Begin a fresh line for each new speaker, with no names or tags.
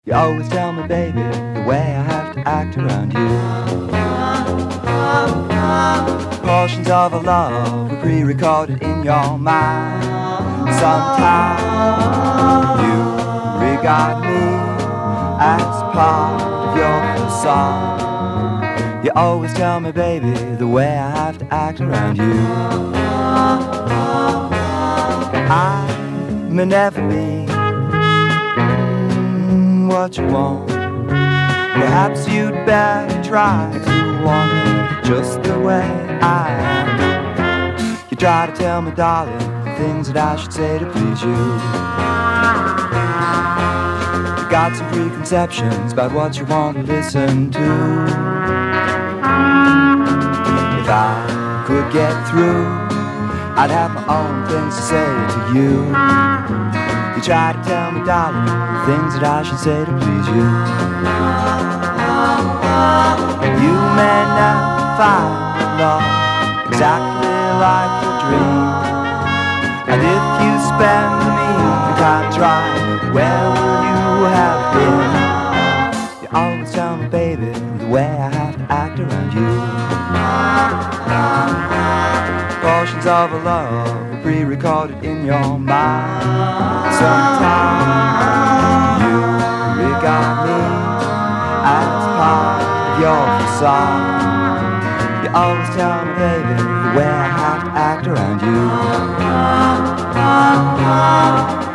You always tell me, baby, the way I have to act around you. Portions of our love were pre-recorded in your mind. Sometimes you regard me as part of your facade. You always tell me, baby, the way I have to act around you. I may never be what you want. Perhaps you'd better try to want me just the way I am. You try to tell me, darling, the things that I should say to please you. You got some preconceptions about what you want to listen to. If I could get through, I'd have my own things to say to you. You try to tell me, darling, the things that I should say to please you. You may never find love exactly like your dream. And if you spend the meantime trying, where will you have been? You always tell me, baby, the way I have to act around you. Portions of our love were pre-recorded in your mind. Sometimes you regard me as part of your facade. You always tell me, baby, the way I have to act around you.